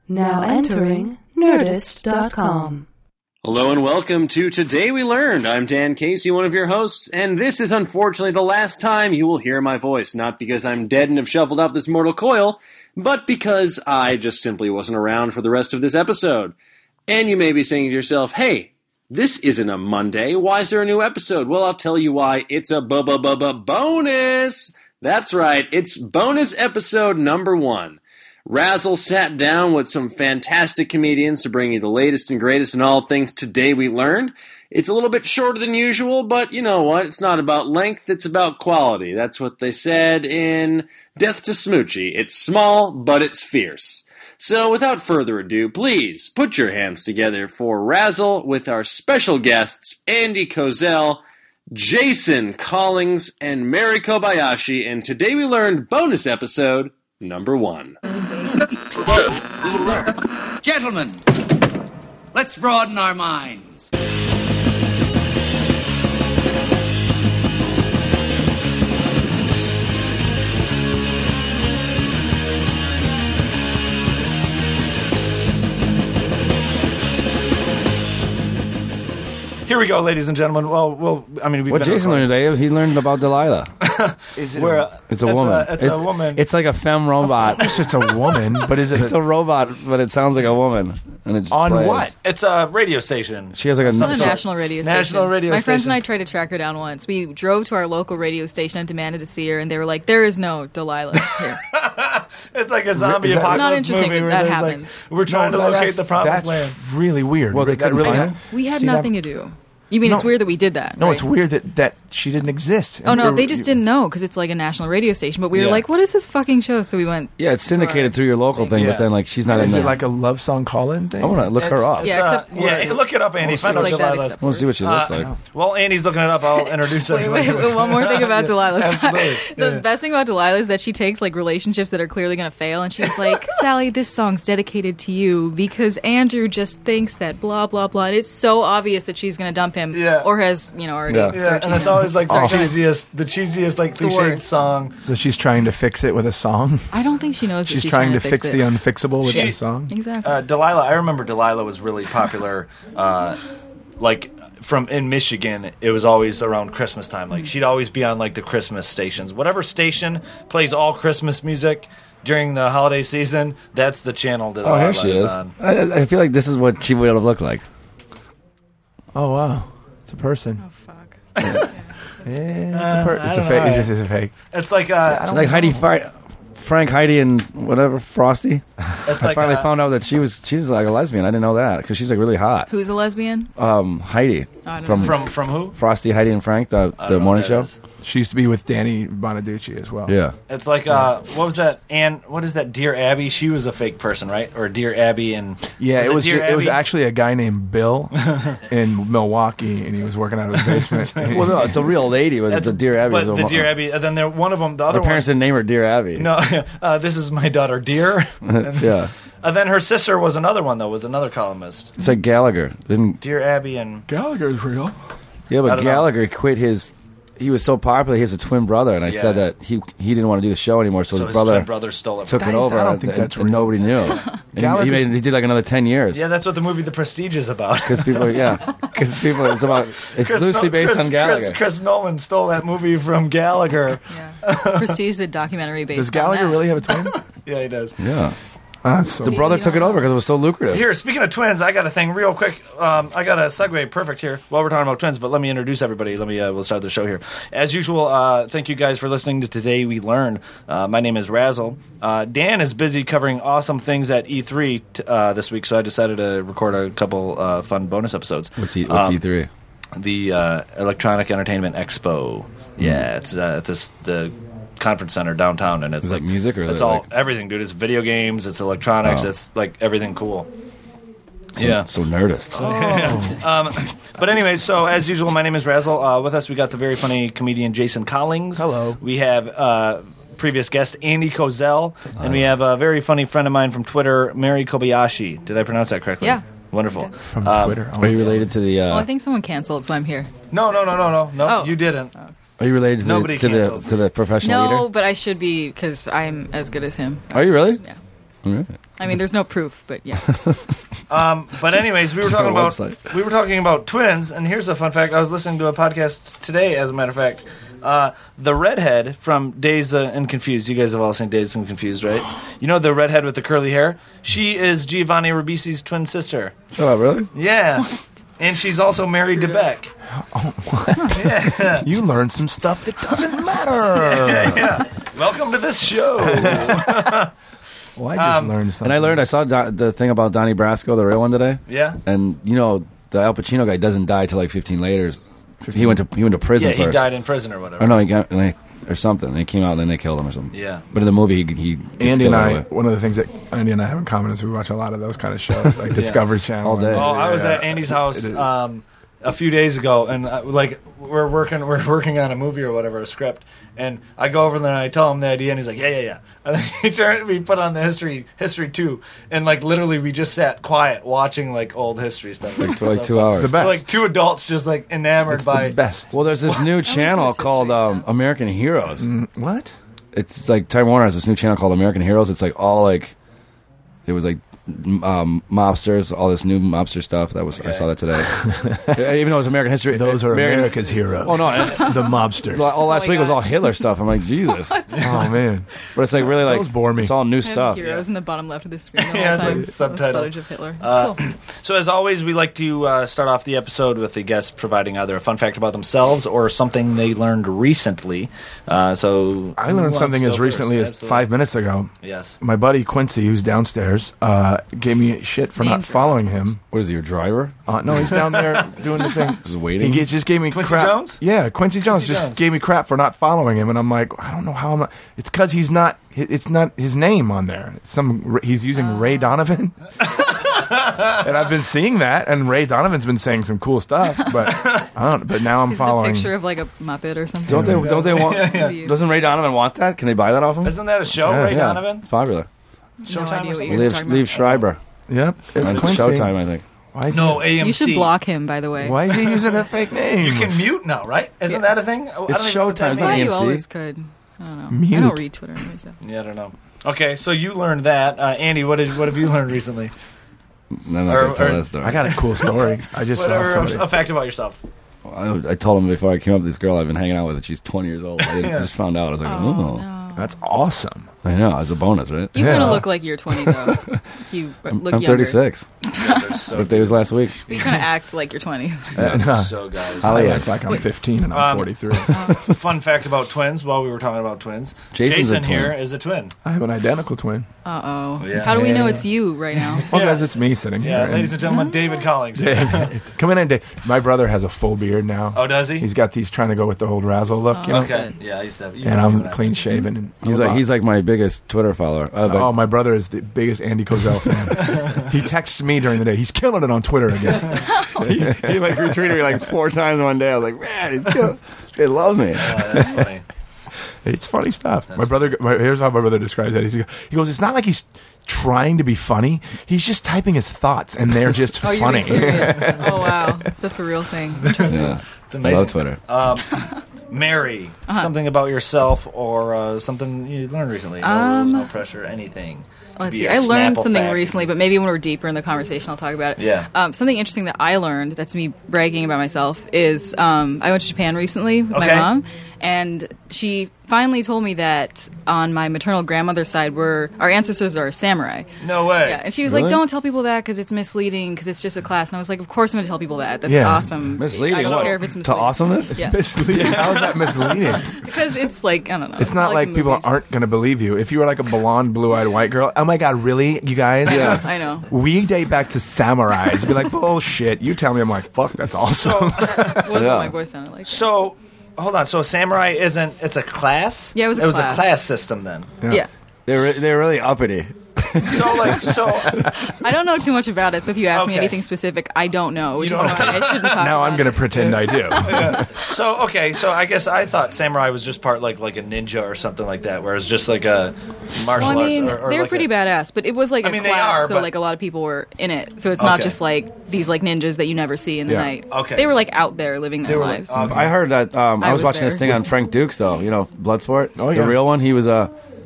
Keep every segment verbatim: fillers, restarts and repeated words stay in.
Now entering Nerdist dot com. Hello and welcome to Today We Learned. I'm Dan Casey, one of your hosts, and this is unfortunately the last time you will hear my voice. Not because I'm dead and have shuffled off this mortal coil, but because I just simply wasn't around for the rest of this episode. And you may be saying to yourself, hey, this isn't a Monday. Why is there a new episode? Well, I'll tell you why. It's a bu-bu-bu-bu-bonus. That's right. It's bonus episode number one. Razzle sat down with some fantastic comedians to bring you the latest and greatest in all things Today We Learned. It's a little bit shorter than usual, but you know what? It's not about length, it's about quality. That's what they said in Death to Smoochie. It's small, but it's fierce. So without further ado, please put your hands together for Razzle with our special guests, Andy Kozel, Jason Collins, and Mary Kobayashi in Today We Learned bonus episode number one. Today we learn. Gentlemen, let's broaden our minds. Here we go, ladies and gentlemen. Well, well, I mean, we've what been Jason learned today, he learned about Delilah. Is it Where, a, it's a woman. A, it's, it's a woman. It's like a femme robot. Of course it's a woman, but is it? It's a robot, but it sounds like a woman. And it just on plays. What? It's a radio station. She has like a, it's a national radio station. National radio My station. friends and I tried to track her down once. We drove to our local radio station and demanded to see her, and they were like, "There is no Delilah here." It's like a zombie it's apocalypse not interesting movie. Where that happened. Like, we're trying no, to locate the promised that's land. Really weird. Well, they couldn't really find ha- We had See, nothing that, to do. You mean no, it's weird that we did that? No, right? it's weird that, that she didn't exist. Oh, no, they just didn't know because it's like a national radio station. But we were yeah. like, what is this fucking show? So we went. Yeah, it's syndicated through your local thing, Yeah. but then like she's not Is in it there. like a love song call-in thing? I want to look It's- her up. it's, Yeah, uh, except yeah, worse. look it up, Andy. Worse. Find out It's like that, Delilah's. except I want to see what she looks Uh, like. Well, Andy's looking it up. I'll introduce Wait, everybody. wait, wait, one more thing about Delilah. Absolutely. The Yeah. best thing about Delilah is that she takes like relationships that are clearly going to fail, and she's like, "Sally, this song's dedicated to you because Andrew just thinks that blah blah blah." And it's so obvious that she's going to dump him, Yeah. or has you know already. Yeah. Yeah, started and it's cheating. always like the Sorry, go ahead. cheesiest, the cheesiest, like The cliched worst. song. So she's trying to fix it with a song? I don't think she knows that She's, she's trying to fix, fix it. the unfixable with She- the song? Exactly. Uh, Delilah, I remember Delilah was really popular. Uh, like from in Michigan, it was always around Christmas time. Like she'd always be on like the Christmas stations. Whatever station plays all Christmas music during the holiday season, that's the channel that Oh, Delilah here she is. on. I, I feel like this is what she would have looked like. Oh, wow. It's a person. oh fuck. Yeah, it's a, per- I it's a don't fake. know. It's just it's a fake. It's like uh, She's like Heidi, Fi- Frank, Heidi, and whatever Frosty. it's I like finally uh, found out that she was she's like a lesbian. I didn't know that because she's like really hot. Who's a lesbian? Um, Heidi Oh, I don't from know. from from who? Frosty, Heidi, and Frank, the I the don't know morning what show. that is. She used to be with Danny Bonaducci as well. Yeah. It's like uh, what was that? Anne, what is that? Dear Abby. She was a fake person, right? Or Dear Abby and Yeah, was it was Dear ju- it was Abby? actually a guy named Bill in Milwaukee, and he was working out of his basement. Well, no, it's a real lady, but That's the Dear Abby. But is a the mo- Dear Abby. And then there, one of them, the other Her parents one. didn't name her Dear Abby. No, uh, this is my daughter, Dear. And, Yeah. and then her sister was another one though. Was another columnist. It's like Gallagher. Didn't Dear Abby and Gallagher's real. yeah, I but don't know. Gallagher quit his. He was so popular. He has a twin brother, and I Yeah. said that he he didn't want to do the show anymore, so, so his his brother, twin brother stole it. took That- it over. I don't and, think and- that's and real. nobody knew. And he, Gallagher's- he made he did like another ten years. Yeah, that's what the movie The Prestige is about. Because people, yeah, because people, it's about it's Chris loosely Nol- based Chris- on Gallagher. Chris, Chris Nolan stole that movie from Gallagher. Yeah. Prestige is a documentary based. Does on Gallagher that. really have a twin? Yeah, he does. Yeah, Ah, that's so the brother took it over because it was so lucrative. Here, speaking of twins, I got a thing real quick. Um, I got a segue perfect here while we're talking about twins, but let me introduce everybody. Let me, uh, we'll start the show here. As usual, uh, thank you guys for listening to Today We Learn. Uh, my name is Razzle. Uh, Dan is busy covering awesome things at E three t- uh, this week, so I decided to record a couple uh, fun bonus episodes. What's E? What's Um, E three? The uh, Electronic Entertainment Expo. Yeah, it's uh, at this the conference center downtown, and it's Is it like music or is it's it all like- everything, dude. It's video games, it's electronics, Oh. it's like everything cool. So, yeah. so nerdist. Um, but anyway, so as usual, my name is Razzle. Uh, with us, we got the very funny comedian Jason Collins. Hello. We have uh, previous guest Andy Kozel, and we have a very funny friend of mine from Twitter, Mary Kobayashi. Did I pronounce that correctly? Yeah. Wonderful. From Um, Twitter. Oh, Are you related to the? Uh, Well, I think someone canceled, so I'm here. No, no, no, no, no, no. Oh. You didn't. Are you related to Nobody the to the, canceled. to the professional No, leader? but I should be because I'm as good as him. Are you really? Yeah. I mean, there's no proof, but yeah. Um, but anyways, we were talking Our about website. we were talking about twins, and here's a fun fact. I was listening to a podcast today, as a matter of fact. Uh, the redhead from Dazed and Confused. You guys have all seen Dazed and Confused, right? You know the redhead with the curly hair? She is Giovanni Ribisi's twin sister. Oh, really? Yeah. And she's also married to Beck. You learned some stuff that doesn't matter. Yeah. Welcome to this show. Well, I just Um, learned something. And I learned, I saw Don, the thing about Donnie Brasco, the real one today. Yeah. And, you know, the Al Pacino guy doesn't die till like fifteen later. He went to he went to prison Yeah, he first. died in prison or whatever. Or no, he got, or something. And he came out and then they killed him or something. Yeah. But in the movie, he, he gets Andy killed and right I, away. one of the things that Andy and I have in common is we watch a lot of those kind of shows, like Discovery Channel. All day. Oh, I was Yeah. at Andy's house It is- um, a few days ago, and uh, like we're working, we're working on a movie or whatever, a script, and I go over there and I tell him the idea, and he's like, yeah, yeah, yeah. And then he turned, we put on the history, history two, and like literally we just sat quiet watching like old history stuff, Like, for like So two fun. hours. the best. Like two adults just like enamored It's by the best. Well, there's this new channel history called um, stuff. American Heroes. Mm, what? It's like Time Warner has this new channel called American Heroes. It's like all like there was like m- um, mobsters, all this new mobster stuff. That was I Okay. saw that today. Even though it was American history, Those are American- America's heroes. Oh no! and- The mobsters. all all last we week was got. all Hitler stuff. I'm like Jesus, but Oh man. it's like really like Those bore me. It's all new I have stuff. heroes in the bottom left of the screen the Yeah, whole it's like time. a subtitle. Footage of Hitler. It's Uh, cool. So as always, we like to uh, start off the episode with the guests providing either a fun fact about themselves or something they learned recently. Uh, so I who learned wants something to as go recently first? as Absolutely. five minutes ago. Yes. My buddy Quincy, who's downstairs, uh, gave me shit for Name not drop. following him. What is he, your driver? Uh, no, he's down there doing the thing. Just waiting? He g- just gave me Quincy crap. Jones? Yeah, Quincy Jones Quincy just Jones. gave me crap for not following him, and I'm like, I don't know how I'm. Not, it's because he's not. It's not his name on there. It's some he's using Ray Donovan, and I've been seeing that, and Ray Donovan's been saying some cool stuff, but I don't. But now I'm Is it a following. picture of like a Muppet or something? Don't they? Don't they want? Yeah. Doesn't Ray Donovan want that? Can they buy that off him? Isn't that a show, Yeah. Ray yeah, Donovan? it's popular. No Showtime idea or what something? you're Leave, talking leave about. Schreiber. Yep, it's On Quincy. Showtime, I think. Why is No, he, A M C. You should block him, by the way. Why is he using a fake name? You can mute now, right? Isn't Yeah. that a thing? I don't It's even know what that Showtime, it's not Yeah, means. you A M C. always could. I don't know. I Mute. don't read Twitter anyway, so. Yeah, I don't know. Okay, so you learned that. Uh, Andy, what did what have you learned recently? No, I'm not Or- gonna tell or- that story. I got a cool story. I just saw Whatever, somebody. a fact about yourself. I, I told him before I came up with this girl I've been hanging out with that she's twenty years old. I, didn't, I just found out. I was like, Oh, oh, no. That's awesome. I know. It's a bonus, right? You Yeah. kind of look like you're twenty, though. You I'm, look I'm younger. thirty-six. So Birthday was last week. But you kind of act like you're twenty. Uh, so guys. Oh, I yeah. act like I'm fifteen and I'm Um, forty-three. Fun fact about twins. While we were talking about twins, Jason's a Jason here twin. is a twin. I have an identical twin. Uh oh. Yeah. How do we know Yeah. it's you right now? Well, Yeah. guys, it's me sitting Yeah, here. ladies and gentlemen, David Collings. Come in and Dave. My brother has a full beard now. Oh, does he? He's got these trying to go with the old razzle look. you know? Okay. Yeah, I used to have. you And know I'm that. clean shaven. And He's I'm like a- he's like my biggest Twitter follower. Uh, but Oh, my brother is the biggest Andy Kozel fan. He texts me during the day. He's killing it on Twitter again. he, he like retweeted me like four times one day. I was like, man, he's kill- this guy loves me. Oh, that's funny. It's funny stuff. my brother. My, here's how my brother describes it. He's, he goes, "It's not like he's trying to be funny. He's just typing his thoughts, and they're just Oh, you're funny." being serious. Oh, wow. So that's a real thing. Interesting. Yeah, It's I amazing. love Twitter. Um, Mary, Uh-huh. something about yourself or uh, something you learned recently. No Um, rules, no pressure, anything. Let's Be see. a I learned Snapple something fact. recently, but maybe when we're deeper in the conversation, I'll talk about it. Yeah. Um, something interesting that I learned, that's me bragging about myself, is um, I went to Japan recently with Okay. my mom, and she finally told me that on my maternal grandmother's side, we're, our ancestors are samurai. No way. Yeah, and she was Really? like, "Don't tell people that because it's misleading because it's just a class." And I was like, "Of course I'm going to tell people that. That's Yeah. awesome. Misleading. I don't what? care if it's To misleading. awesomeness? Yeah, Misleading. How is that misleading? because it's like I don't know. It's not like, the people movies. aren't going to believe you. If you were like a blonde, blue-eyed white girl, oh my god, really, you guys? Yeah. I know. We date back to samurais. Be like, bullshit. You tell me, I'm like, fuck, that's awesome. What was Yeah. what my voice sounded like? So, hold on. So, samurai isn't. It's a class. Yeah, it was a it was class. a class system then. Yeah. They're re- they're really uppity. So, like, so I don't know too much about it, so if you ask me Okay. anything specific, I don't know, which You is don't- why I shouldn't talk now about I'm going it. to pretend I do. So okay, so I guess I thought samurai was just part like like a ninja or something like that, where it's just like a martial Well, I mean, arts. Or, or they're like pretty a, badass, but it was like I a mean, they class, are, so but- like a lot of people were in it. So it's not Okay. just like these like ninjas that you never see in the Yeah. night. Okay. They were like out there living They their were, like, lives. okay. I heard that. Um, I, I was, was watching this there. thing on Frank Dukes, though. You know, Bloodsport. Oh, yeah. The real one. He was a.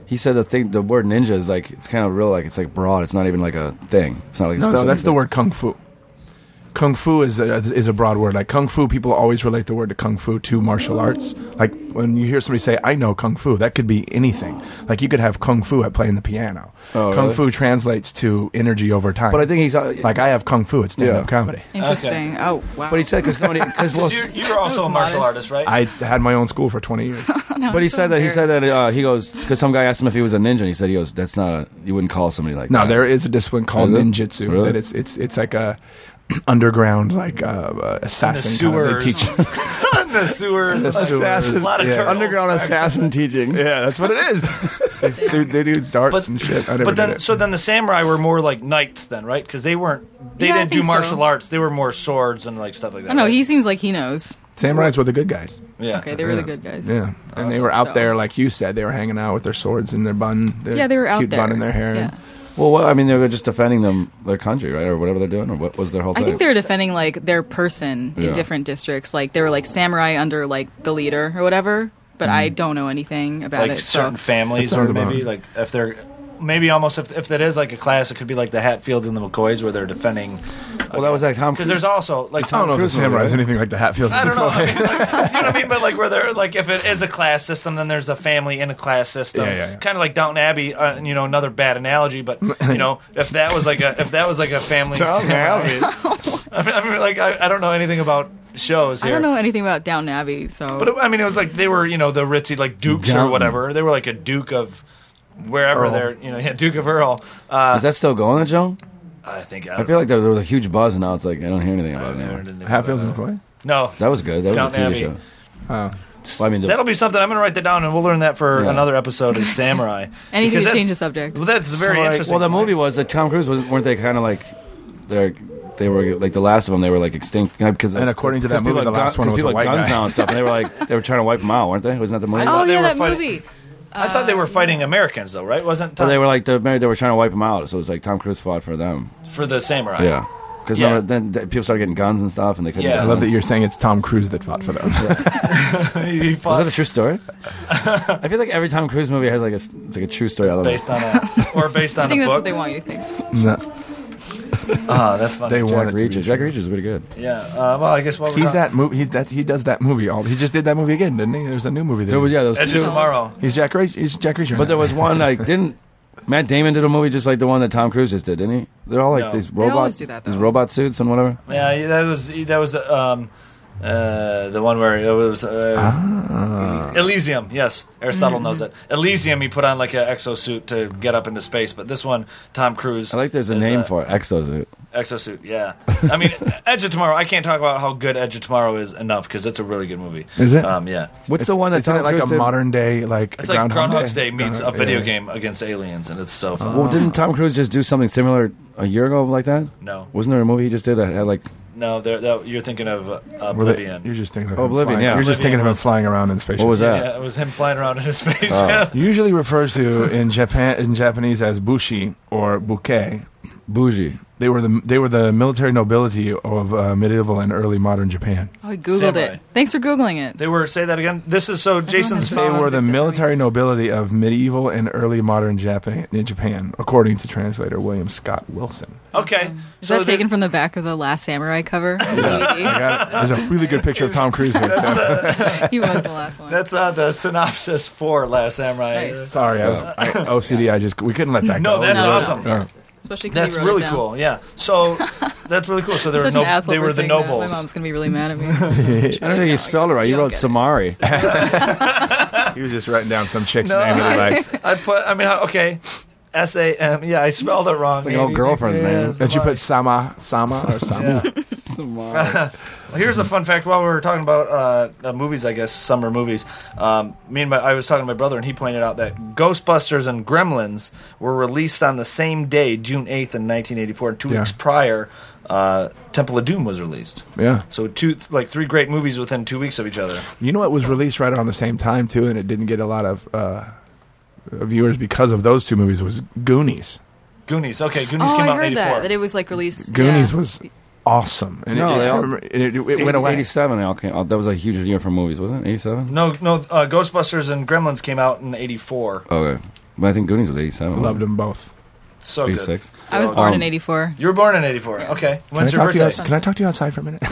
he said the thing, the word ninja is like it's kind of real, like it's like broad. It's not even like a thing. It's not like a No, no, specific that's the thing. word kung fu. Kung fu is a, is a broad word. Like kung fu, people always relate the word to kung fu to martial arts. Like when you hear somebody say, "I know kung fu," that could be anything. Like you could have kung fu at playing the piano. Oh, kung really? fu translates to energy over time. But I think he's uh, like I have kung fu at stand-up Yeah. comedy. Interesting. Oh wow. But he said because somebody because well, You, you were also was a martial modest. artist, right? I had my own school for twenty years. No, but I'm he so said that he said embarrassed. that uh, he goes because some guy asked him if he was a ninja, and he said he goes that's not a you wouldn't call somebody like No, that. there is a discipline called Is it? ninjutsu. Really? That it's it's it's like a underground like uh, uh, assassin. kind of- They sewers. teach. In the sewers. The sewers. A lot of Yeah. turtles. underground assassin teaching. Yeah, that's what it is. they, do, they do darts But- and shit. I never But then, did it. so then the samurai were more like knights, then, right? Because they weren't. They Yeah, I didn't do think so. martial arts. They were more swords and like stuff like that. Oh no, right? he seems like he knows. Samurais were the good guys. Yeah. Okay, they were the good guys. Yeah, and they were out So- there, like you said, they were hanging out with their swords in their bun. Their Yeah, they were out cute there. bun in their hair. Yeah. Well, well, I mean, they were just defending them, their country, right, or whatever they're doing, or what was their whole I thing? think they were defending like their person Yeah. in different districts. Like they were like samurai under like the leader or whatever. But I don't know anything about Like it. certain So. families, That or sounds about maybe right. like if they're. Maybe almost if if that is like a class, it could be like the Hatfields and the McCoys where they're defending. Well, that was like Tom Because Cruise. there's also like I don't know if Cruise the samurai movie, is right? anything like the Hatfields. I don't know. I mean, like, you know what I mean? But like where they're like, if it is a class system, then there's a family in a class system. Yeah, yeah, yeah. Kind of like Downton Abbey. Uh, you know, another bad analogy, but you know, if that was like a if that was like a family. Downton Abbey. I mean, I mean, like I, I don't know anything about shows I here. don't know anything about Downton Abbey, so But it, I mean, it was like they were, you know, the ritzy like dukes or Downton. whatever. They were like a duke of wherever Earl. they're, you know, yeah, Duke of Earl. Uh, Is that still going, Joe? I think I, I feel like there was a huge buzz, and now it's like I don't hear anything I about it never anymore. did anything Hatfields and about McCoy. that. No, That was good. That was Downton a T V Abbey. show. Oh. Well, I mean, the, that'll be something. I'm going to write that down, and we'll learn that for Yeah. another episode. Is samurai anything Because to that's- change the subject. Well, that's very so, like, interesting. well, the movie was that Tom Cruise was, weren't they kind of like they're. They were like the last of them. They were like extinct you know, because And according to that because movie, people the had last gun- one was because a people had white guns guy. now and stuff. And they were like they were trying to wipe them out, weren't they? Wasn't that the movie? thought Oh they yeah, were that fighting- movie. I thought they were fighting Americans, though, right? Wasn't But Tom, they were like the they were trying to wipe them out. So it was like Tom Cruise fought for them. for the samurai? Yeah, because Yeah. remember then th- people started getting guns and stuff, and they couldn't. Yeah. get I love them. that you're saying it's Tom Cruise that fought for them. he fought Was that a true story? I feel like every Tom Cruise movie has like a s- it's like a true story element. based on a or based I on think a that's book. what they want you to think. No, Oh, that's funny. they Jack wanted to Reacher. be Jack true. Reacher is pretty good. Yeah. Uh, well, I guess what we're He's talking- that movie. He's that. He does that movie. All he just did that movie again, didn't he? There's a new movie. That There was he's- yeah, there was Edge two. of Tomorrow. He's Jack Reacher. He's Jack Reacher. in But there that. was one like didn't Matt Damon did a movie just like the one that Tom Cruise just did, didn't he? They're all like No. these They robot always do that, these though. robot suits and whatever. Yeah, yeah, that was that was um, uh, the one where it was uh, Ah. Elysium. Yes, Aristotle Mm-hmm. knows it. Elysium, he put on like an exosuit to get up into space, but this one, Tom Cruise. I like there's a is name for it, exosuit. exosuit. Yeah, I mean, Edge of Tomorrow. I can't talk about how good Edge of Tomorrow is enough because it's a really good movie. Is it? Um, yeah, What's the one that Isn't Tom it like Cruise a did? modern day like it's like Groundhog Groundhog's Day meets a Groundhog- video yeah. game against aliens, and it's so fun. Well, didn't Tom Cruise just do something similar a year ago like that? No, Wasn't there a movie he just did that had like no, there- that- you're thinking of uh, Were they- Oblivion. you're just thinking of Oh, him Oblivion, flying- yeah. You're just Oblivion thinking of him was- flying around in space. what was that? Yeah, it was him flying around in space. Oh. Usually refers to in Japan in Japanese as bushi or bouquet. Bougie. They were the they were the military nobility of uh, medieval and early modern Japan. Oh, I googled Samurai. it. Thanks for googling it. They were say that again. This is so Jason's has They Phones were the except for military nobility of medieval and early modern Japan, in Japan, according to translator William Scott Wilson. okay. Is so that they- taken from the back of the Last Samurai cover? I got it. There's a really good picture of Tom Cruise here. Too. He was the last one. That's uh, the synopsis for Last Samurai. Nice. Sorry, I was I, O C D. I just we couldn't let that No, go. that's No, no, awesome. Yeah. Especially 'cause That's he wrote really it down. cool. Yeah. So that's really cool. So they were Such no, an asshole they for were the saying that. nobles. My mom's gonna be really mad at me. I don't think he spelled it right. You You don't wrote get it. Samari. He was just writing down some chick's No, name that he likes. I put. I mean, how- okay. S A M. Yeah, I spelled it wrong. like an old girlfriend's name. Did you put Sama, Sama, or Sama? Samari. Well, here's a fun fact. While we were talking about uh, uh, movies, I guess summer movies. Um, me and my, I was talking to my brother, and he pointed out that Ghostbusters and Gremlins were released on the same day, June eighth, in nineteen eighty-four. And two Yeah. weeks prior, uh, Temple of Doom was released. Yeah. So two, like three great movies within two weeks of each other. You know what was released right around the same time too, and it didn't get a lot of uh, viewers because of those two movies. Was Goonies. Goonies. Okay, Goonies Oh, came I out in heard eighty-four. that. That it was like released. Goonies yeah. was awesome. And No, it, they it, all- I remember- it, it, it went away. eighty-seven. They all came. Oh, that was a huge year for movies, wasn't it? eighty-seven. No, no. Uh, Ghostbusters and Gremlins came out in eighty-four. Okay. But I think Goonies was eighty-seven. Loved them both. So good. eighty-six. I was born Um, in eighty-four. You were born in eighty-four. Okay. Can I, When's your talk to you birthday? outs- can I talk to you outside for a minute?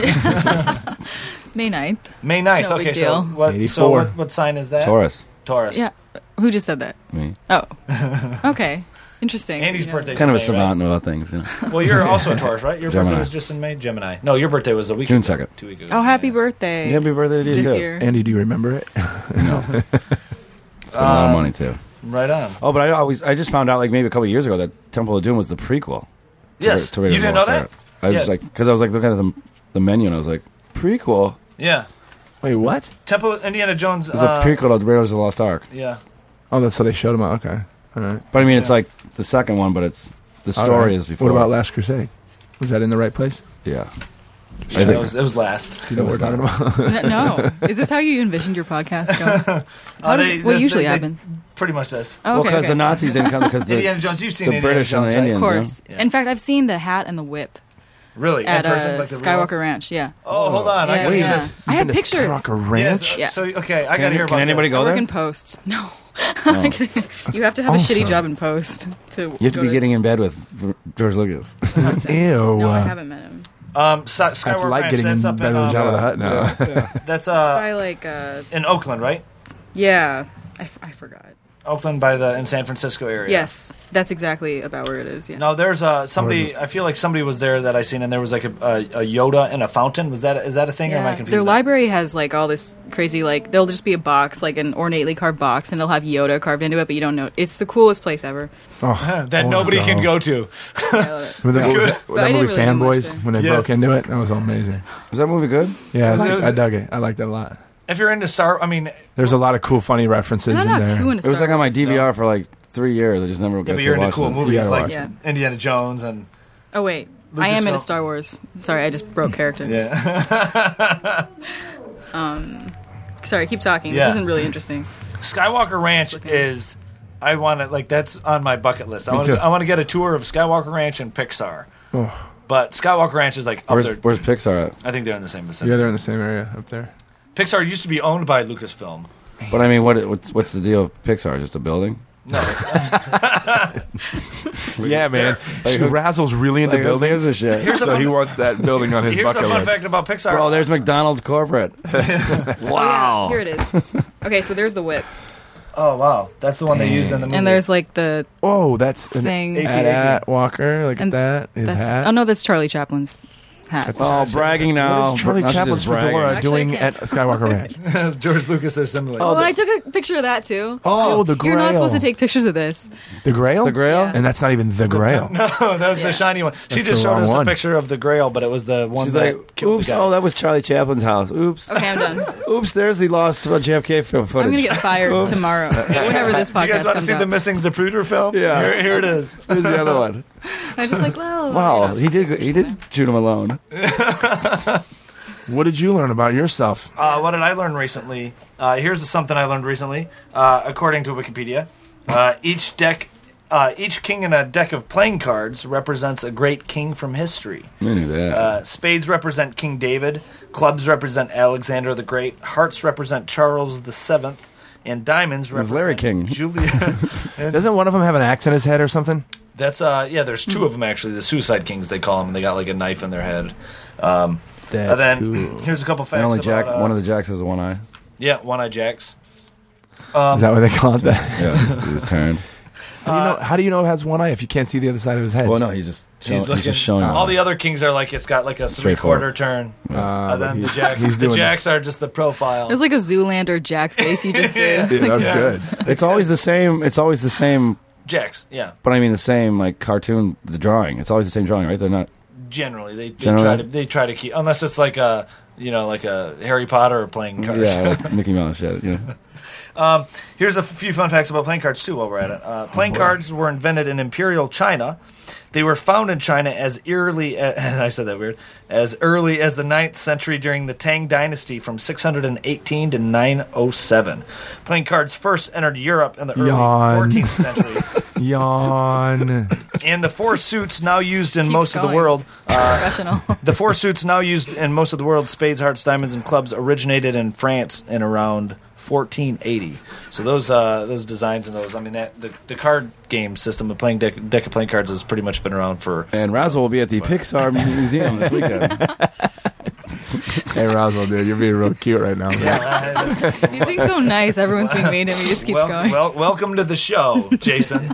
May ninth. May ninth. No Okay, big so deal. what, so eighty-four. what, what sign is that? Taurus. Taurus. Yeah. Who just said that? Me. Oh. Okay. Interesting. Andy's You know. birthday's Kind of in a May, savant about things. You know? right? Well, you're also a Taurus, right? Your Gemini. birthday was just in May? Gemini. No, your birthday was a week June ago. second. Two weeks ago. Oh, happy Yeah. birthday. Happy birthday to you, This too. year. Andy, do you remember it? No. Spent a lot of money, too. Right on. Oh, but I always, I just found out, like, maybe a couple of years ago that Temple of Doom was the prequel. to Yes. Ra- to Raiders You didn't of know the that? Lost Ark. I was Yeah. just like, because I was like looking at the, the menu and I was like, prequel? Yeah. Wait, what? Temple of Indiana Jones. It's uh, a prequel to Raiders of the Lost Ark. Yeah. Oh, that's so they showed him out. Okay. All right. But I mean, it's Yeah. like the second one, but it's the All story right. is before. What about Last Crusade? Was that in the right place? Yeah. I think- it, was, it was last. You know what we're talking about? No. no. Is this how you envisioned your podcast going? How Uh, does they- it, what they- usually they- happens? Pretty much this. Oh, Well, okay, because okay. the Nazis didn't come because the, Indiana Jones. You've seen the Indiana British and Jones, the right? Indians. Of course. Yeah. In fact, I've seen the hat and the whip Really? at In person, uh, like the real Skywalker ones? Ranch. Yeah. Oh, hold on. I Yeah, gotta Wait, hear yeah. this. I have Been to pictures. Skywalker Ranch. Yes, Yeah. So okay, I Can- gotta hear can about anybody this. go I work there? in post. No. You have to have a Awesome. shitty job in post to. You have to go be getting in bed with V- George Lucas. Ew. No, I uh, haven't met him. Um, Sky- Skywalker That's like Ranch, getting in that's up bed with um, Jabba the Hutt now. That's It's uh by like uh in Oakland, right? yeah. I, f- I forgot. Oakland by the in San Francisco area. Yes, that's exactly about where it is. Yeah. No, there's uh somebody. I feel like somebody was there that I seen, and there was like a, a, a Yoda and a fountain. Was that is that a thing? Or am I Yeah. confused? Their now? library has like all this crazy like there'll just be a box like an ornately carved box and they'll have Yoda carved into it, but you don't know. It's the coolest place ever. Oh, that I nobody wanna can go to. I love it. With that, what was that, But I that didn't movie really do much Fanboys there. when they Yes. broke into it, that was amazing. Was that movie good? Yeah, I, Was it- liked- was I it- dug it. I liked it a lot. If you're into Star, I mean, There's a lot of cool, funny references I'm in not there. too into It was Star like on my Wars, D V R though. for like three years. I just never yeah, got but to you're into watch cool it. movies gotta like watch it. Indiana Jones and Oh wait, I am Lucasfilm. into Star Wars. Sorry, I just broke character. yeah. Sorry, keep talking. Yeah. This isn't really interesting. Skywalker Ranch looking- is. I want to like that's on my bucket list. I Me want too. to. I want to get a tour of Skywalker Ranch and Pixar. Oh. But Skywalker Ranch is like up Where's, there. where's Pixar at? I think they're in the same vicinity. Yeah, they're in the same area up there. Pixar used to be owned by Lucasfilm. But I mean, what what's what's the deal with Pixar? Just a building? No, it's, Yeah, man. Like, Razzle's really into Like, who gives buildings, a shit? Here's a so fun- he wants that building on his here's a bucket fun list. fact about Pixar. Bro, there's McDonald's corporate. Wow. Here it is. Okay, so there's the whip, Oh wow, that's the one they used in the movie. and there's like the Oh, that's an thing. at, at Walker. Look And at that. His That's hat. oh no, that's Charlie Chaplin's hat. Oh, bragging now. What is Charlie Not just Chaplin's bragging. fedora Actually, I doing can't. at Skywalker Ranch? George Lucas assembly. Oh, I took a picture of that too. Oh, the Grail. You're not supposed to take pictures of this. the Grail. The Grail? Yeah. And that's not even the Grail. no, that was Yeah. the shiny one. She That's just the showed wrong us one. a picture of the Grail, but it was the one She's that like, killed oops, the guy. oh, that was Charlie Chaplin's house. Oops. Okay, I'm done. Oops, there's the lost uh, J F K film footage. I'm gonna get fired Oops. tomorrow, whenever this Do you guys podcast want to comes see out. the Missing Zapruder film? Yeah. Here, here it is. Here's the other one. I just like, well, Wow, he did he did shoot him alone. What did you learn about yourself? Uh, what did I learn recently? Uh, here's something I learned recently. Uh, according to Wikipedia, uh, each deck, uh, each king in a deck of playing cards represents a great king from history. I knew that. Uh, spades represent King David. Clubs represent Alexander the Great. Hearts represent Charles the Seventh. And diamonds was represent Larry King. Julia. Doesn't one of them have an axe in his head or something? That's uh yeah. There's two of them actually. The Suicide Kings they call them. And they got like a knife in their head. Um, That's and then cool. here's a couple facts and only about Jack, uh, one of the Jacks has one eye. yeah one eye jacks. Is that what they call it? That? Yeah, his turn. How do you know? How do you know it has one eye if you can't see the other side of his head? Well, no, he's just showing, he's, looking- just showing. all off. the other kings are like it's got like a three Straightforward. quarter turn. Uh, and but then the he's- jacks, he's the doing jacks are just the profile. it was like a Zoolander Jack face you just did. Yeah, that's Yeah. good. It's always the same. It's always the same. Jacks, yeah. But I mean the same like cartoon. The drawing. It's always the same drawing, right? They're not. Generally, they, they Generally? try to they try to keep unless it's like a you know like a Harry Potter or playing cards. Yeah, like Mickey Mouse shit. You know. Um, here's a few fun facts about playing cards too. While we're at it, uh, playing cards were invented in Imperial China. They were found in China as early, as, I said that weird, as early as the ninth century during the Tang Dynasty, from six hundred eighteen to nine oh seven. Playing cards first entered Europe in the early Yawn. fourteenth century, Yawn. and the four suits now used in Keeps most of the going. world. Uh, Professional. the four suits now used in most of the world, spades, hearts, diamonds, and clubs, originated in France in around fourteen eighty. So those uh, those designs and those, I mean, that the, the card game system of playing deck, deck of playing cards has pretty much been around for. And Razzle will be at the Pixar Museum this weekend. Hey, Razzle, dude, you're being real cute right now. Man. Yeah, He's being so nice. Everyone's being mean to him. He just keeps well, going. well, welcome to the show, Jason.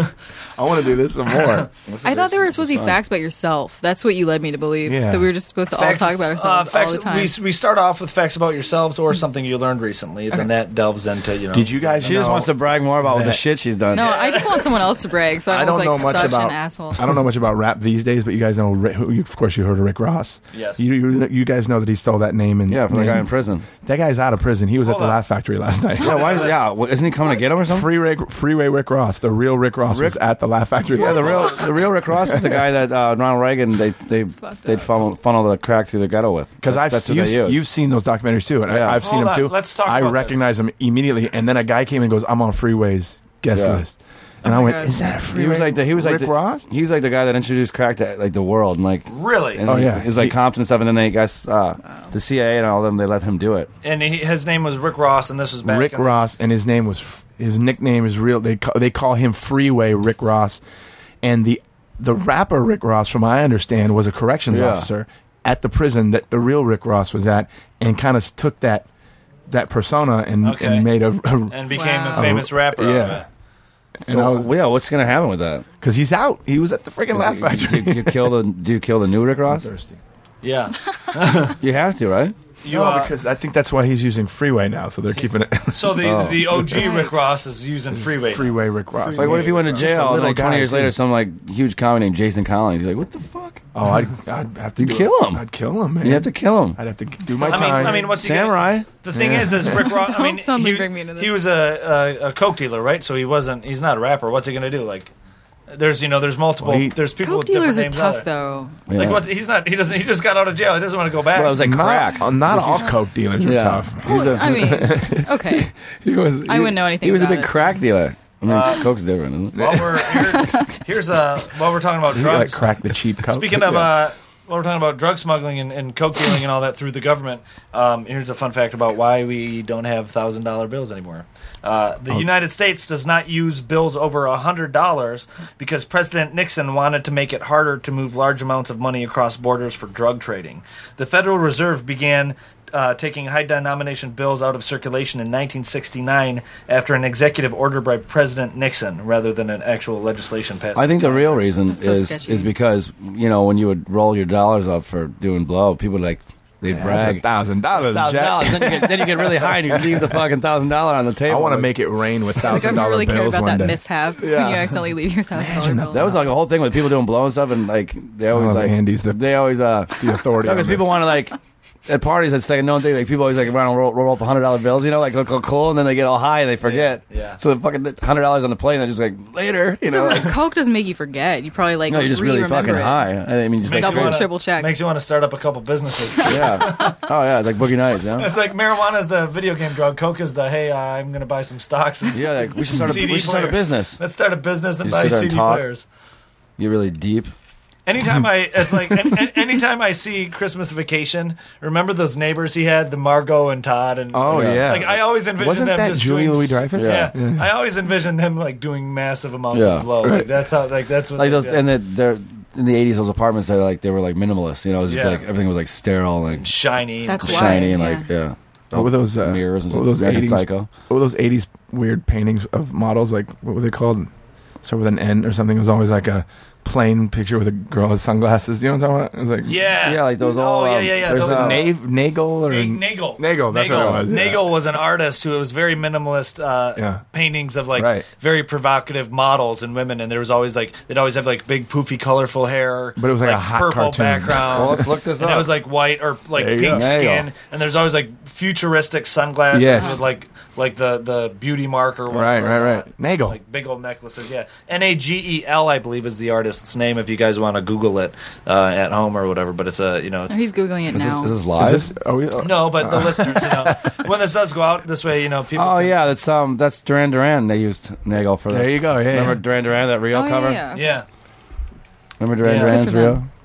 I want to do this some more. I thought there were supposed to be facts about yourself. That's what you led me to believe. Yeah. That we were just supposed to Facts- all talk about ourselves uh, facts- all the time. We, we start off with facts about yourselves or something you learned recently. Then that delves into, you know. Did you guys She just know wants to brag more about the that- shit she's done. no, I just want someone else to brag, so I I don't, don't look know like much such about. an asshole. I don't know much about rap these days, but you guys know. Rick- who- you- Of course, you heard of Rick Ross. Yes. You, you, you guys know that he stole that name and Yeah, from the name. guy in prison. That guy's out of prison. He was Hold at the on. Laugh Factory last night. Yeah, why? Is, yeah, what, isn't he coming to get him or something? Freeway, Freeway Rick Ross, the real Rick Ross, was Rick- at the Laugh Factory. Yeah, the real the real Rick Ross is the guy that uh, Ronald Reagan they they fucked they'd up. funnel, funnel the crack through the ghetto with. Because I've That's who you've, they use. you've seen those documentaries too, and Yeah. I, I've seen Hold them on, too. let's talk I about recognize them immediately, and then a guy came and goes, "I'm on Freeway's guest Yeah. list," and Oh I my went, God. "Is that a Freeway?" He was like the, he was like Rick the, Ross. He's like the guy that introduced crack to like the world and like Really? and Oh, he- yeah. he was like He- Compton and stuff, and then they guys uh, the C I A and all of them they let him do it. And he, his name was Rick Ross, and this was back Rick in the- Ross, and his name was his nickname is real. They ca- they call him Freeway Rick Ross, and the the rapper Rick Ross, from what I understand, was a corrections Yeah. officer at the prison that the real Rick Ross was at, and kind of took that that persona and, Okay. and made a, a and became Wow. a famous rapper. out of yeah. it. And So, I was yeah, what's gonna happen with that? because he's out. He was at the freaking Laugh Factory. You, you kill the do you kill the new Rick Ross? Thirsty. Yeah. You have to, right? You, no, uh, because I think that's why he's using Freeway now, so they're keeping it so the Oh. the O G Right. Rick Ross is using Freeway. now. Freeway Rick Ross. Like, what if he went to Just a jail and little like twenty guy, years too. later, some like huge comedy named Jason Collins? He's like, what the fuck? Oh, I'd, I'd have to You do kill it. him. I'd kill him, man. You have to kill him. I'd have to do my I mean, time. I mean, what's he gonna- Samurai. The thing Yeah. is, is Rick Ross. I Don't mean, suddenly he, bring me into this. he was a, a a coke dealer, right? So he wasn't. He's not a rapper. What's he gonna do? Like, there's you know, there's multiple. Well, he- there's people Coke with different dealers are names. tough, out there. though. Yeah. Like, what? He's not. He doesn't. He just got out of jail. He doesn't want to go back. Well, it was like not, crack. uh, not all coke dealers are Yeah. tough. He was a- I mean, okay. He was. I he- wouldn't know anything He was a about big it. crack dealer. I mean, Uh, coke's different, isn't it? while we're here, here's uh while we're talking about You like drugs. crack the cheap coke. Speaking of Yeah. uh, while we're talking about drug smuggling and, and coke dealing and all that through the government, um, here's a fun fact about why we don't have thousand dollar bills anymore. Uh, the Oh. United States does not use bills over a hundred dollars because President Nixon wanted to make it harder to move large amounts of money across borders for drug trading. The Federal Reserve began uh, taking high denomination bills out of circulation in nineteen sixty-nine after an executive order by President Nixon, rather than an actual legislation passed. I think the real Congress. reason That's so is sketchy. is because you know when you would roll your dollars up for doing blow, people like they'd That's brag. a thousand dollars, Thousand dollars. Jack. Then you get then you get really high and you leave the fucking thousand dollar on the I table. want to Like, make it rain with The thousand government dollar really cared bills about one that day. mishap when Yeah. you accidentally leave your thousand dollar bill. that was like a whole thing with people doing blow and stuff, and like they always Oh, like Andy's the- they always uh the authority. because on people this. want to like. At parties, it's like a known thing. Like people always like run and roll, roll up hundred dollar bills, you know, like look, look cool, and then they get all high and they forget. Yeah, yeah. So the fucking hundred dollars on the plane, they're just like later, you So know. Like, Coke doesn't make you forget. You probably like no, you're just really re-remember fucking it. high. I mean, just like Makes you Double, wanna- triple check. Makes you want to start up a couple businesses. yeah. Oh yeah, it's like Boogie Nights, you know. It's like marijuana is the video game drug. Coke is the hey, uh, I'm going to buy some stocks. And Yeah, like we should start a C D we should start a players. business. Let's start a business and You buy sit there C and D talk. players. You're really deep. Anytime I, it's like an, an, anytime I see Christmas Vacation. Remember those neighbors he had, the Margot and Todd, and Oh Yeah. yeah. like I always envision Wasn't them that just Julia doing, Louis-Dreyfus? Yeah, Yeah. I always envision them like doing massive amounts Yeah. of blow. Like that's how, like that's what Like they those, did. and the, they're in the eighties. Those apartments, they're like they were like minimalist. You know, it was just Yeah. like everything was like sterile and shiny. That's why. shiny and yeah. like yeah. What were those uh, mirrors and what were those American eighties? Psycho? What were those eighties weird paintings of models? Like what were they called? Start with an N or something. It was always like a plain picture with a girl with sunglasses. You know what I'm talking about? It was like yeah, Yeah, like those Oh all, yeah, um, yeah, yeah. there's, Those- uh, Nave, Nagel or Na- Nagel. Nagel, that's Nagel. what it was, yeah. Nagel was an artist who was very minimalist uh, Yeah. paintings of like Right. very provocative models and women, and there was always like they'd always have like big poofy, colorful hair, But it was like a hot purple cartoon. background. Well, let's look this and up. it was like white or like There you pink go. There you skin, go. and there's always like futuristic sunglasses Yes. with like like the the beauty mark or Right, whatever. right, right. Nagel. Like big old necklaces. Yeah, N A G E L, I believe, is the artist's name. If you guys want to Google it uh, at home or whatever, but it's a you know. It's, He's googling it Is this, now. is this Is live? this, are we, uh, no, but the listeners, you know, when this does go out this way, you know, people. Oh can- yeah, that's um that's Duran Duran. They used Nagel for that. There you go. Yeah, Remember yeah. Duran Duran, that Rio oh, cover? yeah, yeah. Yeah. Remember Duran Yeah. Duran's Good for Rio? them.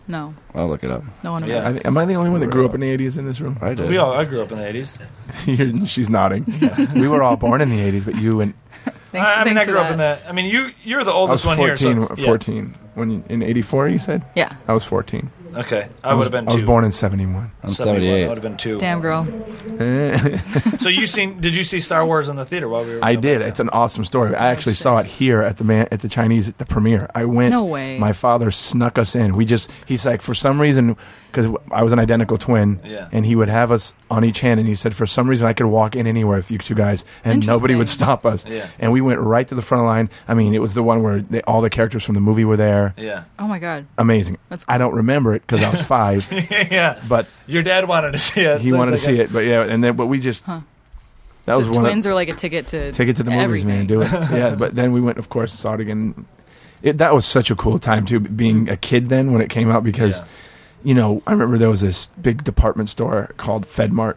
No, I'll look it up. no one. Yeah. I think- am I the only one that grew up in the eighties in this room? I did. We all. I grew up in the eighties. You're- She's nodding. We were all born in the eighties, but you and Thanks, I, I mean, thanks I for grew up that. in that. I mean, you you're the I was oldest one here. fourteen. So, yeah. fourteen when you, in eighty-four. You said Yeah. I was fourteen. Okay, I, would was, have been. I was two. born in seventy-one. I'm seventy-one. I seventy-eight. would have been two. Damn girl. So you seen? Did you see Star Wars in the theater while we were? I did. It's an awesome story. I actually saw it here at the man at the Chinese at the premiere. I went. No way. My father snuck us in. We just. He's like, for some reason, because I was an identical twin, Yeah. and he would have us on each hand, and he said, for some reason, I could walk in anywhere with you two guys, and nobody would Interesting. stop us. Yeah. And we went right to the front of the line. I mean, it was the one where they, all the characters from the movie were there. Yeah. Oh my god. Amazing. That's I don't remember it because I was five, yeah. but Your dad wanted to see it. he so wanted to it's see like it. But yeah, and then but we just. Huh. That So was one. twins of, are like a ticket to Take it to the movies, everything. man. Do it. Yeah, but then we went, of course, saw it again. It, that was such a cool time too, being a kid then when it came out because, Yeah. you know, I remember there was this big department store called FedMart,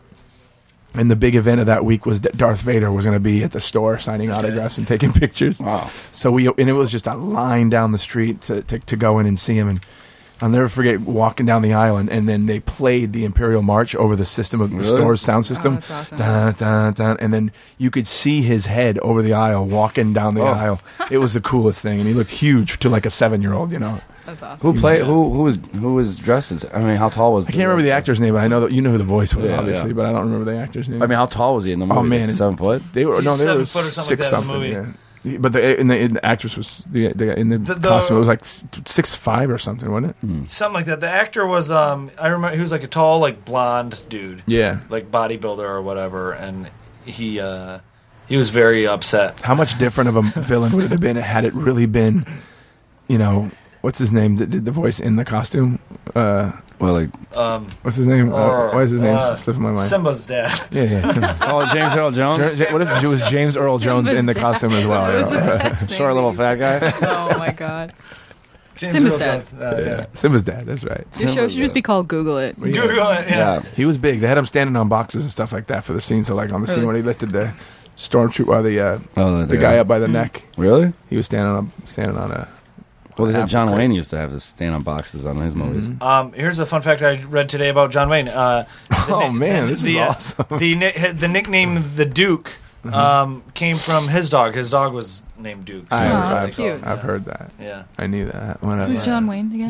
and the big event of that week was that Darth Vader was going to be at the store signing autographs and taking pictures. Wow. So we and it was just a line down the street to to, to go in and see him, and I'll never forget walking down the aisle, and, and then they played the Imperial March over the system of the Really? store's sound system. Oh, that's awesome. Dun, dun, dun, and then you could see his head over the aisle walking down the Oh. aisle. It was the coolest thing, and he looked huge to like a seven-year-old, you know. That's awesome. Who played? Who who was who was dressed as? I mean, how tall was? I can't remember the actor's name, but I know that you know who the voice was, Yeah, obviously, yeah. but I don't remember the actor's name. I mean, how tall was he in the movie? Oh, man. Like seven foot. they were He's no, they seven were foot or something six like that in the something. movie. Yeah. But the in the, in the actress was the, the in the, The- the- costume. It was like s- six five or something, wasn't it? Hmm. Something like that. The actor was. Um, I remember he was like a tall, like blonde dude. Yeah. Like bodybuilder or whatever, and he uh, he was very upset. How much different of a villain would it have been had it really been, you know, what's his name that did the voice in the costume? Uh, Well, like Um, what's his name? or, uh, why is his name uh, slipping my mind? Simba's dad. Yeah, yeah. Simba. oh, James Earl Jones, Ja- what if it was James Earl Jones in the Simba's costume as well? That was the you know? best thing short little fat guy. Oh my god. James Simba's Earl dad. Jones. Uh, yeah. Simba's dad. That's right. This show should just be called Google It. Google it. Yeah. Yeah. He was big. They had him standing on boxes and stuff like that for the scene. So, like on the scene Really? when he lifted the stormtrooper, or the uh, Oh, the guy up by the neck, Really? he was standing on standing on a. Well, they said John Apple Wayne crate. used to have to stand on boxes on his movies. Um, here's a fun fact I read today about John Wayne. Uh, the Oh, nick- man, this is the, uh, awesome. The ni- the nickname the Duke um, came from his dog. His dog was named Duke. I, Aw, I've, that's I've, cute. I've heard that. Yeah. I knew that. Whatever. Who's John Wayne again?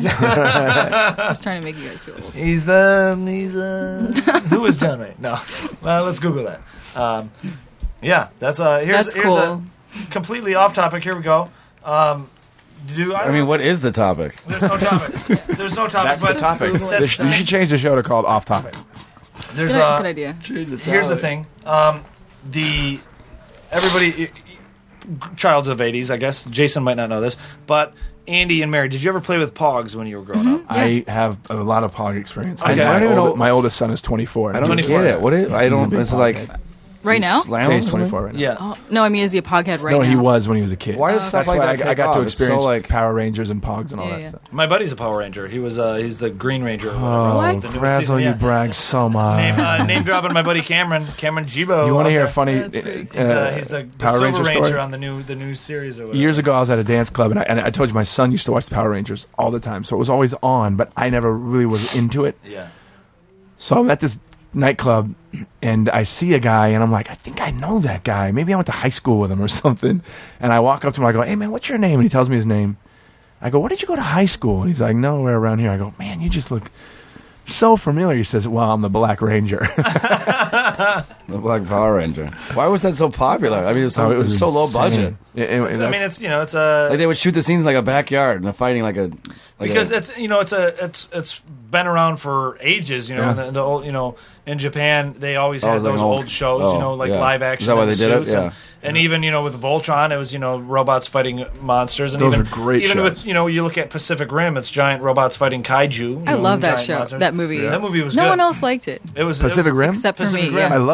Just trying to make you guys feel old. He's the he's the who is John Wayne? No, well, let's Google that. Um, yeah, that's uh here's That's here's cool. a completely off topic. Here we go. Um, do I, I mean, what is the topic? There's no topic. There's no topic. That's but the topic. Google it. This- you should change the show to called Off Topic. There's Good, uh, good idea. here's the thing. Um, the everybody, child's of eighties, I guess. Jason might not know this, but Andy and Mary, did you ever play with Pogs when you were growing up? I have a lot of Pog experience. Okay. My I don't even older- know- My oldest son is twenty-four. I don't twenty-four. get it. What is? I He's a don't. big It's Pog like head. Right now? slam Yeah, he's him? twenty-four right now. Yeah. Oh, no, I mean, is he a poghead right no, now? he was when he was a kid. Why does stuff That's like why that I, I take got to off? It's so, experience like- Power Rangers and Pogs and all Yeah, that yeah. stuff. My buddy's a Power Ranger. He was uh, he's the Green Ranger. or whatever. Oh, What? The newest Brazzle, season, you yeah. brag so much. Name, uh, name dropping my buddy Cameron, Cameron Gibo. you want out to hear a there. funny That's pretty uh, He's, uh, he's the, the Power Silver Ranger Ranger story? on the new the new series or whatever. Years ago, I was at a dance club, and I, and I told you my son used to watch the Power Rangers all the time, so it was always on, but I never really was into it. Yeah. So I'm at this nightclub, and I see a guy, and I'm like, I think I know that guy. Maybe I went to high school with him or something. And I walk up to him, I go, hey, man, what's your name? And he tells me his name. I go, where did you go to high school? And he's like, nowhere around here. I go, man, you just look so familiar. He says, well, I'm the Black Ranger. The Black Power Ranger. Why was that so popular? I mean, it was so, Oh, it was so low insane. budget. It- it- It's- I that's- mean, it's you know, it's a Like they would shoot the scenes in, like a backyard and they're fighting like a like because a, it's you know it's a it's it's been around for ages. You know, Yeah. the, the old you know in Japan they always Oh, had it's like those an old- old shows. oh, you know, like yeah. live Is action. that why in they the did it? suits Yeah. And, and even you know with Voltron, it was you know robots fighting monsters. And Those even, are great Even shows. with you know you look at Pacific Rim, it's giant robots fighting kaiju. you I know, love that giant show, monsters. that movie. That movie was no good. one else liked it. It was Pacific it was, Rim? Except for Pacific me, Rim. yeah. I loved it.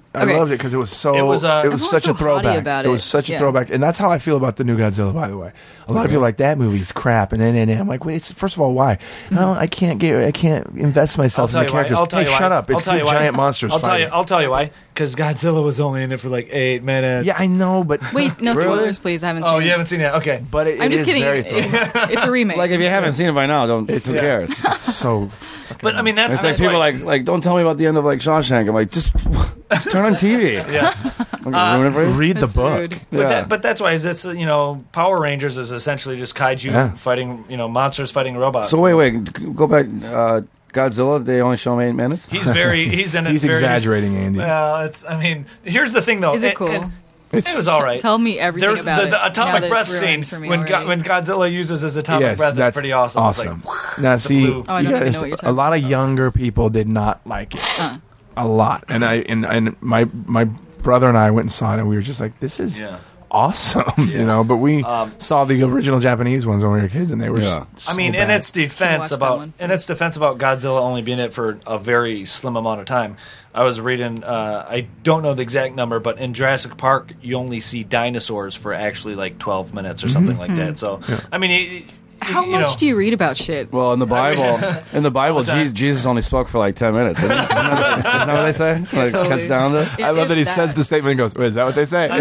I Okay. loved it because it was so. It was, uh, it was Everyone's such so a throwback. haughty about It was it. such a Yeah. throwback, and that's how I feel about the new Godzilla. By the way, a lot of people are like that movie's crap, and then and, and I'm like, wait, it's, first of all, why? No, I can't get, I can't invest I'll myself tell in the you why. characters. I'll tell hey, you why. shut up! I'll It's tell two you why. giant monsters I'll tell fighting. you. I'll tell you why. Because Godzilla was only in it for like eight minutes. yeah, I know, but Wait, no Really? spoilers, please. I haven't Oh, seen you it. haven't seen it? Okay. But it, I'm it just is kidding. very It's, throwback. it's a remake. Like if you haven't seen it by now, don't. Who yeah. cares? It's so. But I mean, that's It's like that's people why- like like don't tell me about the end of like Shawshank. I'm like just turn on T V. Yeah. I'm gonna ruin it for you. Read the That's book. rude. But, Yeah. that, but that's why is it's uh, you know Power Rangers is essentially just kaiju Yeah. fighting you know monsters fighting robots. So wait, wait, g- go back. Uh, Godzilla. They only show him eight minutes. He's very he's in it. He's very, exaggerating, Andy. Well, it's I mean here's the thing though. Is it and- cool? and It's- it was all right. Tell me everything There's about the, the it. now atomic that breath it's scene ruined for me when Go, already. when Godzilla uses his atomic Yes, breath. That's that's pretty awesome. It's Awesome. like, now, see, blue. Oh, I you don't even gotta- know what you're a talking lot of younger people did not like it. Uh. A lot, and I and, and my my brother and I went and saw it, and we were just like, "This is Yeah. awesome," you know. But we Um, saw the original Japanese ones when we were kids, and they were. Yeah. Just I so mean, in bad. its defense watch that about one. in its defense about Godzilla only being in it for a very slim amount of time, I was reading. Uh, I don't know the exact number, but in Jurassic Park, you only see dinosaurs for actually like twelve minutes or something like that. So, I mean, it, How you much know, do you read about shit? Well, in the Bible, in the Bible, that? Jesus, Jesus only spoke for like ten minutes. Isn't, isn't, that, isn't that what they say? Like totally. cuts down to, I love It that he is says the statement and goes, "Wait, is that what they say?"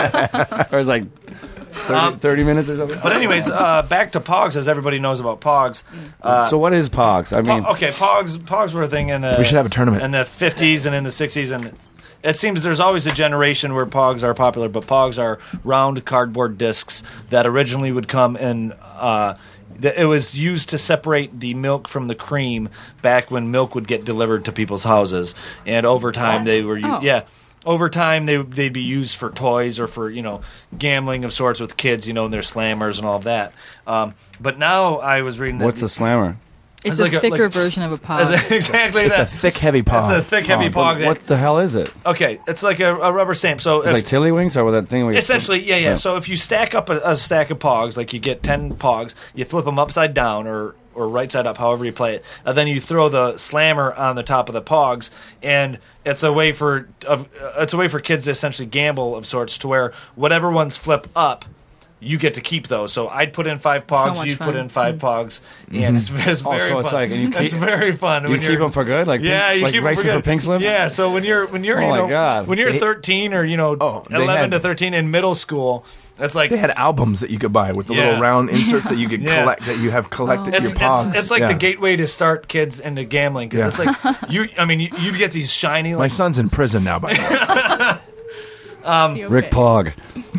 or it's like thirty, thirty minutes or something. But anyways, uh, back to Pogs, as everybody knows about Pogs. Uh, so what is Pogs? I mean, Po- okay, Pogs. Pogs were a thing in the. We should have a tournament. in the fifties and in the sixties, and it seems there's always a generation where Pogs are popular. But Pogs are round cardboard discs that originally would come in. Uh, th- it was used to separate the milk from the cream back when milk would get delivered to people's houses, and over time they were. u- Oh. Yeah. Over time, they they'd be used for toys or for you know gambling of sorts with kids, you know, and their slammers and all of that. Um, but now I was reading that what's a slammer? It's It's a like a- thicker like- version of a pod. It's exactly It's that. a thick, heavy paw. It's a thick, heavy Oh, pog. but that- what the hell is it? Okay, it's like a, a rubber stamp. So It's if- like tiddlywinks or with that thing where you essentially, yeah, yeah. So if you stack up a, a stack of pogs, like you get ten pogs, you flip them upside down or or right side up, however you play it, and then you throw the slammer on the top of the pogs, and it's a way for of uh, it's a way for kids to essentially gamble of sorts to where whatever ones flip up. You get to keep those. So I'd put in five pogs. much You fun. put in five pogs, and it's, it's Oh, very so it's fun. like- and you it's keep- very fun. You when keep you're- them for good, like yeah, you like keep 'em racing for good. pink slips. Yeah, so when you're when you're Oh you my know God. when you're They- thirteen or you know Oh, they eleven had- to thirteen in middle school, that's like They had albums that you could buy with the Yeah. little round inserts that you could Yeah. collect that you have collected it's your pogs. it's, it's like Yeah. the gateway to start kids into gambling because Yeah. it's like you. I mean, you, you'd get these shiny. My Like, son's in prison now, by the way. Rick Pog.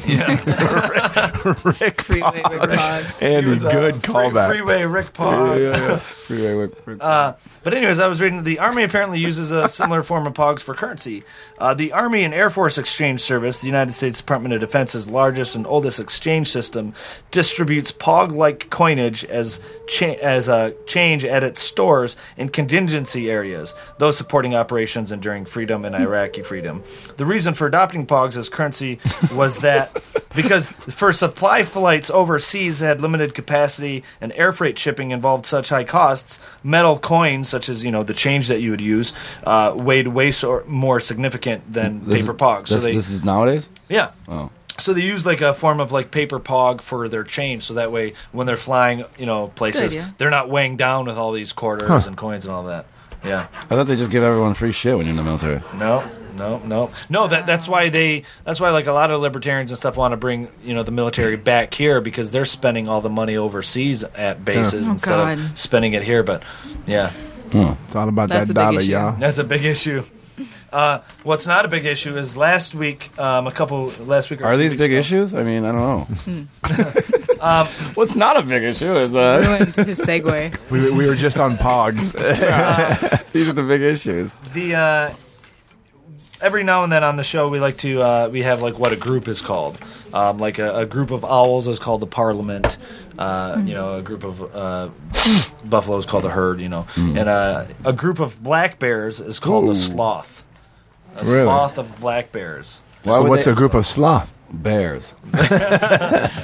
Rick Freeway Rick Pod. Andy, was, uh, good free- callback. Freeway Rick Pog. Freeway Rick. Rick. Uh, but anyways, I was reading the Army apparently uses a similar form of pogs for currency. Uh, the Army and Air Force Exchange Service, the United States Department of Defense's largest and oldest exchange system, distributes pog-like coinage as cha- as a change at its stores in contingency areas, those supporting operations enduring freedom and Iraqi freedom. The reason for adopting pogs as currency was that because for supply flights overseas had limited capacity and air freight shipping involved such high costs, metal coins, such as you know the change that you would use, uh, weighed way so, more significant than This paper is- pogs. So This, they, this is nowadays. yeah. Oh. So they use like a form of like paper pog for their change, so that way when they're flying, you know, places, idea. they're not weighing down with all these quarters and coins and all that. Yeah. I thought they just give everyone free shit when you're in the military. No, no, no, no. That that's why they. That's why like a lot of libertarians and stuff want to bring you know the military back here because they're spending all the money overseas at bases Oh, instead God. of spending it here. But yeah, It's all about That's that a big dollar, issue. y'all. that's a big issue. Uh, what's not a big issue is last week, um, a couple last week. Or Are two these weeks big ago- issues? I mean, I don't know. What's not a big issue is uh, Ruined his segue. We, we were just on pogs. these are the big issues. The uh, every now and then on the show we like to uh, we have like what a group is called. Um, like a, a group of owls is called the Parliament. Uh, You know, a group of uh, buffaloes called a herd. You know, and uh, a group of black bears is called Ooh. a sloth. A Really? sloth of black bears. Why So would what's they- a group of sloth? bears?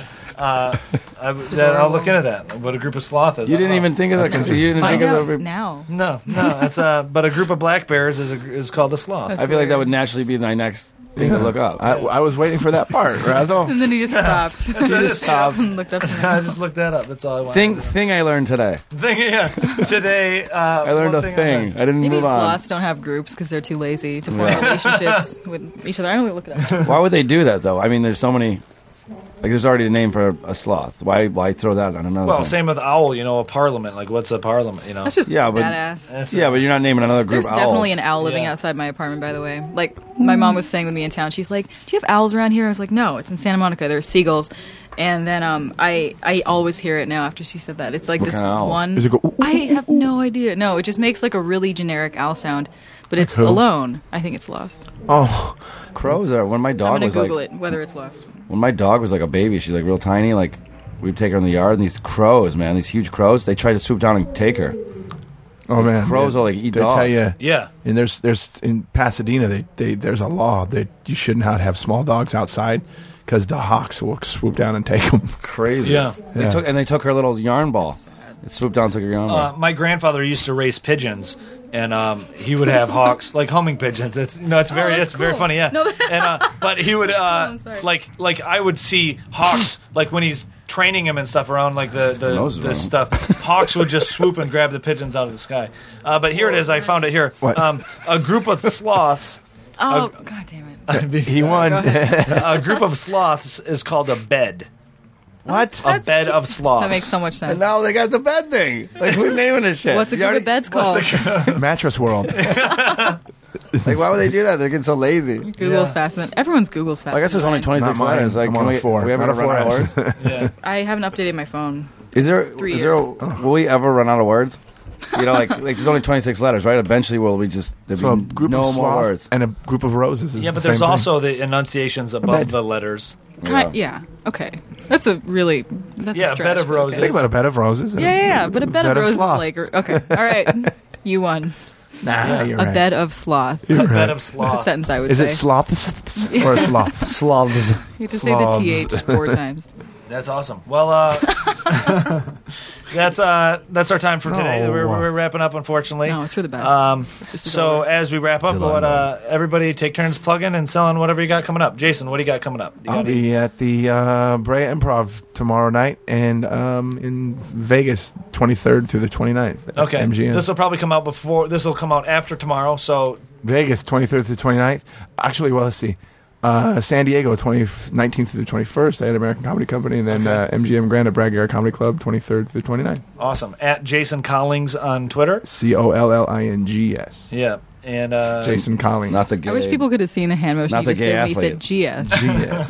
Uh, I, that, I'll look into that. What a group of sloth is. You I don't didn't know. even think of that. You didn't Find think out of the. now. No, no. That's uh, but a group of black bears is a, is called a sloth. I feel like that would naturally be my next thing to look up. I, I was waiting for that part, Razzle. And then he just stopped. You just stopped. and looked up something. I just looked that up. That's all I want. Thing thing I learned today. thing. Yeah. Today, uh, I learned a one thing. I, didn't Maybe move on. sloths don't have groups because they're too lazy to form relationships with each other. I'm going to look it up. Why would they do that though? I mean, there's so many. Like, there's already a name for a sloth. Why? Why throw that on another? Well, thing? same with owl. You know, a parliament. Like, what's a parliament? You know. That's just Yeah, but- badass. That's Yeah, but you're not naming another group. There's definitely owls. an owl living Yeah. outside my apartment, by the way. Like, my mom was staying with me in town. She's like, do you have owls around here? I was like, no, it's in Santa Monica. There's seagulls. And then um, I I always hear it now after she said that. It's like What this kind of owls? one. Does it go, ooh, I have no idea. No, it just makes like a really generic owl sound. But it's who? alone. I think it's lost. oh, Crows are. When my I'm dog going to was Google like, it, whether it's lost. when my dog was like a baby, she's like real tiny. Like, we'd take her in the yard, and these crows, man, these huge crows, they try to swoop down and take her. oh man, Crows yeah. will, like, eat They tell dogs. you, Yeah. and there's there's in Pasadena, they, they there's a law that you should not have small dogs outside because the hawks will swoop down and take them. Crazy. Yeah. They Yeah. took and they took her little yarn ball. It swooped down, and took her yarn Uh, ball. my grandfather used to raise pigeons, and um, he would have hawks like homing pigeons. It's you know, it's very, Oh, that's it's very cool. funny, yeah. No, that- and uh, but he would uh, I'm sorry. like like I would see hawks like when he's training him and stuff around like the the, nose is the wrong. stuff. Hawks would just swoop and grab the pigeons out of the sky. Uh, but here it is. I found it here. What? Um, a group of sloths. Oh, god damn it. He won. Go ahead. A group of sloths is called a bed. What? A bed of sloths. That makes so much sense. And now they got the bed thing. Like, who's naming this shit? What's a You group already- of beds called? Mattress World. Like, why would they do that? They're getting so lazy. Google's Yeah. faster than everyone's Google's faster. I guess there's than only mine. twenty-six Not mine. letters. Like, I'm can on we, a four. we ever Not a run out of four words? S. Yeah. I haven't updated my phone. Is there? Three is there? years. A, will we ever run out of words? You know, like like there's only twenty-six letters, right? Eventually, will we just there'll So a be group no of more sloth words? and a group of roses. Is Yeah, the but there's same thing. also the enunciations above bed. the letters. Ki- yeah. Okay. That's a really that's Yeah, a a stretch. bed of but roses. Think about a bed of roses. and Yeah, yeah, yeah. But a bed, of roses sloth. is like okay. All right, you won. Nah, you're A right. bed of sloth. You're A bed right. of That's a sloth. sentence I would Is say. it sloths or sloth? Sloths. You have to say the th Sloths. four times. That's awesome. Well, uh, that's uh, that's our time for today. No. We're, we're wrapping up, unfortunately. No, it's for the best. Um, This is so over. as we wrap up, July what, uh, everybody take turns plugging and selling whatever you got coming up. Jason, what do you got coming up? You got I'll any- be at the uh, Brea Improv tomorrow night and um, in Vegas, twenty-third through the twenty-ninth. at okay. M G M. This will probably come out before. This will come out after tomorrow. So Vegas, twenty-third through twenty-ninth. Actually, well, let's see. Uh, San Diego, twenty, nineteenth through the twenty-first at American Comedy Company. And then Okay. uh, M G M Grand at Bragg Air Comedy Club, twenty-third through the twenty-ninth. awesome. At Jason Collings on Twitter. C O L L I N G S. Yeah, and uh, Jason Collins. Not the gay. I wish people could have seen the hand motion Not he the just gay did when he athlete. said G S. G S.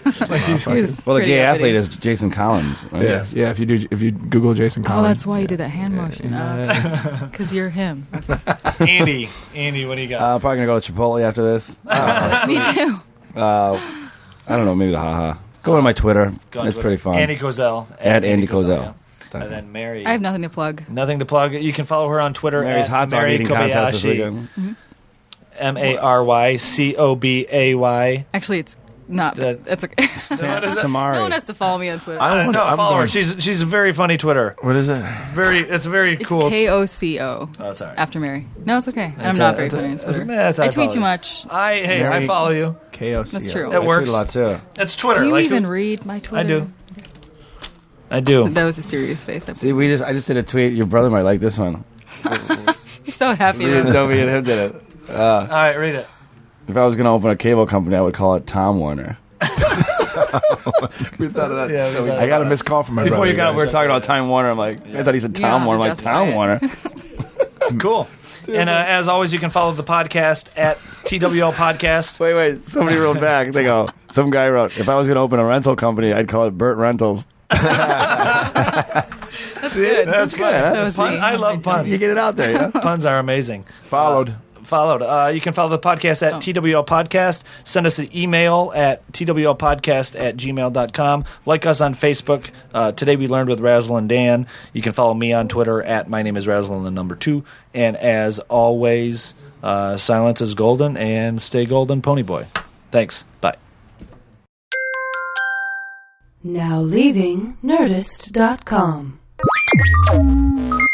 He was Well, the pretty gay uppity. athlete is Jason Collins. Right? Yes. Yeah, if you do, if you Google Jason Collins. Oh, that's why you did that hand motion. Because you're him. Andy. Andy, what do you got? Uh, I'm probably gonna go to Chipotle after this. Me too. Uh, I don't know, maybe the haha. Go on my Twitter. Go on It's Twitter. pretty fun. Andy Kozel. At Andy Kozel. yeah. And then Mary. I have nothing to plug. Nothing to plug. You can follow her on Twitter Mary's at hot dog Mary eating contest this Kobayashi. weekend. M A R Y C O B A Y. Actually, it's not. That- That's okay. What is it? Samari. No one has to follow me on Twitter. I Uh, don't no, wanna- I'm follow her. going- She's she's a very funny Twitter. What is it? Very, it's very It's cool. K O C O. Oh, sorry. After Mary. No, it's okay. That's I'm a- not very that's a- funny on that's a- Twitter. that's how I I tweet follow too you. much. I hey, I Mary- follow you. K O C O. That's true. That I tweet works. a lot too. It's Twitter. Do you like even you- read my Twitter? I do. I do. That was a serious face. I'm See, we just I just did a tweet. Your brother might like this one. so happy. Me and that- Dobie and him did it. All right, read it. If I was going to open a cable company, I would call it Tom Warner. we thought of that. Yeah, we thought I got a missed call from my Before brother. you got, guys. we were talking about Time Warner. I'm like, I thought he said You don't Tom have Warner. to I'm like, justify Tom it. Warner. Cool. And uh, as always, you can follow the podcast at T W L Podcast. Wait, wait. Somebody wrote back. They go, some guy wrote, if I was going to open a rental company, I'd call it Burt Rentals. That's good. That's fun. That was Pun- me. I love puns. You get it out there, you know? Puns are amazing. Followed. Followed. Uh, you can follow the podcast at Oh. T W L Podcast. Send us an email at T W L podcast at gmail dot com. Like us on Facebook. Uh, Today We Learned with Razzle and Dan. You can follow me on Twitter at my name is Razzle and the number two. And as always, uh, silence is golden and stay golden, Ponyboy. Thanks. Bye. Now leaving Nerdist dot com.